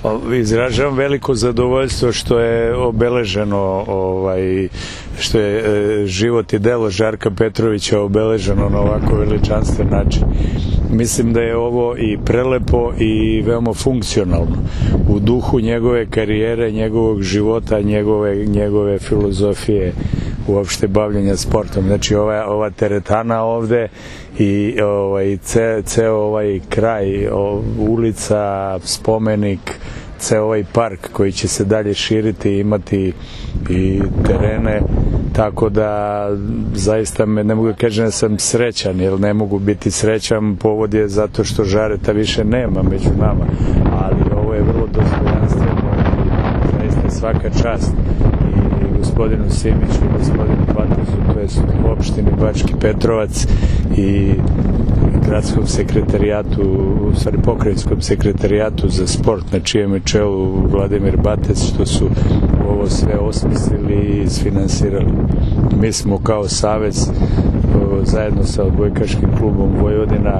Izražavam veliko zadovoljstvo što je obeleženo, što je život i delo Žarka Petrovića obeleženo na ovako veličanstven način. Mislim da je ovo i prelepo i veoma funkcionalno u duhu njegove karijere, njegovog života, njegove filozofije uopšte bavljenja sportom. Znači ova teretana ovde i ceo ovaj kraj, ulica, spomenik, ceo ovaj park koji će se dalje širiti i imati i terene, tako da zaista ne mogu da kažem da sam srećan, jer ne mogu biti srećan, povod je zato što Žareta više nema među nama, ali ovo je vrlo dostojanstveno i zaista svaka čast i gospodinu Simiću i gospodinu Batezu, to je u opštini Bački Petrovac i gradskom sekretarijatu, u stvari pokrajinskom sekretarijatu za sport, na čijem je čelu Vladimir Batez, što su ovo sve osmislili i isfinansirali. Mi smo kao savez zajedno sa odbojkaškim klubom Vojvodina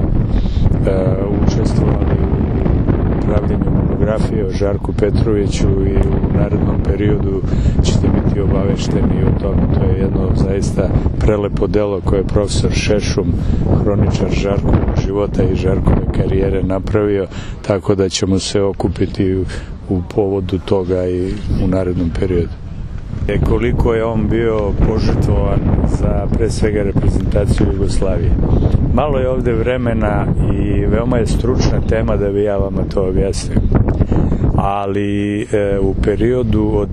učestvovali u pravljenju monografije o Žarku Petroviću i u narednom periodu ćete biti obavešteni o tome. To je jedno zaista prelepo delo koje je profesor Šešum, hroničar Žarkovog života i Žarkove karijere, napravio, tako da ćemo se okupiti u povodu toga i u narednom periodu. Koliko je on bio požrtvovan za pre svega reprezentaciju Jugoslavije. Malo je ovde vremena i veoma je stručna tema da bi ja vama to objasnio. Ali u periodu od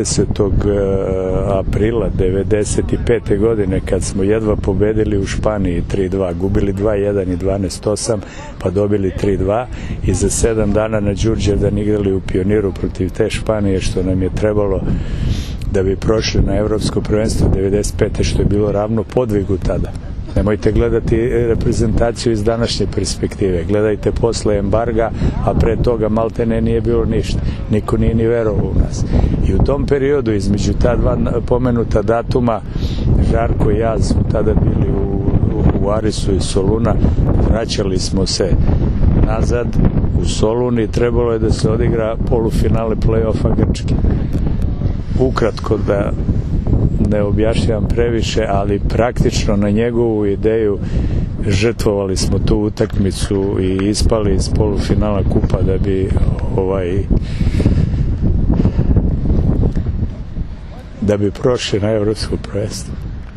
30. aprila 1995. godine, kad smo jedva pobedili u Španiji 3-2, gubili 2-1 i 12-8, pa dobili 3-2 i za 7 dana na Đurđevdan igrali u Pioniru protiv te Španije, što nam je trebalo da bi prošli na evropsko prvenstvo 95. što je bilo ravno podvigu tada. Nemojte gledati reprezentaciju iz današnje perspektive. Gledajte posle embarga, a pre toga maltene nije bilo ništa. Niko nije ni verovao u nas. I u tom periodu, između ta dva pomenuta datuma, Žarko i ja smo tada bili u Arisu i Soluna. Vraćali smo se nazad u Solun i trebalo je da se odigra polufinale play-offa Grčke. Ukratko, da ne objašnjavam previše, ali praktično na njegovu ideju žrtvovali smo tu utakmicu i ispali iz polufinala kupa da bi prošli na evropsko prvenstvo.